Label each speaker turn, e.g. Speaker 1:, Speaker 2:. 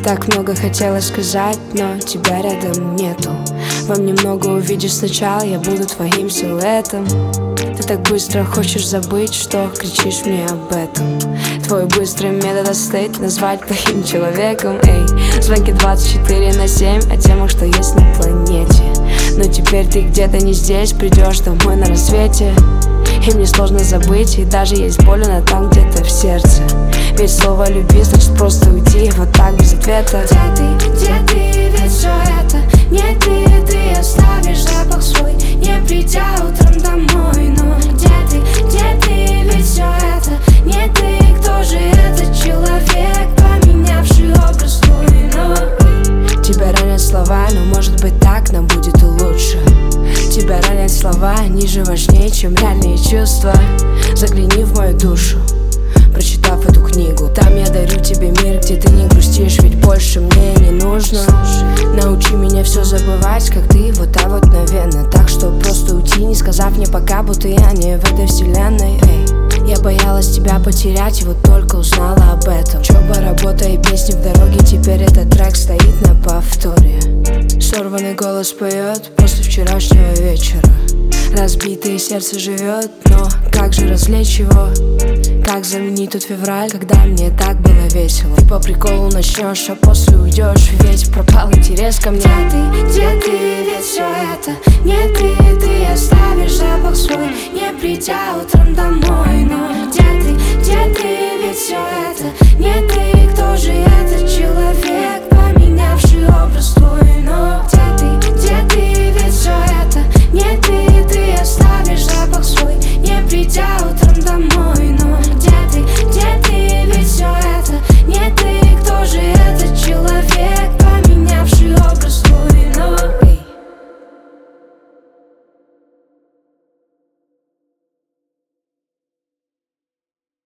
Speaker 1: Так много хотелось сказать, но тебя рядом нету. Во мне много увидишь сначала, я буду твоим силуэтом. Ты так быстро хочешь забыть, что кричишь мне об этом. Твой быстрый метод остыть, назвать плохим человеком. Эй, звонки 24/7 о темах, что есть на планете. Но теперь ты где-то не здесь, придешь домой на рассвете. И мне сложно забыть, и даже есть больно там где-то в сердце. Ведь слово «люби» значит просто уйти вот так без ответа.
Speaker 2: Где ты, ведь все это не ты оставишь запах свой, не придя утром домой. Но где ты, ведь все это не ты. Кто же этот человек, поменявший образ твой? Но
Speaker 1: тебя ранят слова, но может быть так нам будет и лучше. Тебя ранят слова, они же важнее, чем реальные чувства. Загляни в мою душу, прочитав эту книгу. Там я дарю тебе мир, где ты не грустишь, ведь больше мне не нужно. Научи меня все забывать, как ты, вот так вот мгновенно. Так что просто уйти, не сказав мне пока, будто я не в этой вселенной. Эй, я боялась тебя потерять, и вот только узнала об этом. Учеба, работа и песни в дороге, теперь этот трек стоит на повторе. Сорванный голос поет после вчерашнего вечера. Разбитое сердце живет, но как же развлечь его? Как заменить тот февраль, когда мне так было весело? Ты по приколу начнешь, а после уйдешь, ведь пропал интерес ко мне.
Speaker 2: Где ты, ведь все это не ты оставишь запах свой, не придя утром домой. Но где ты, ведь все это не ты.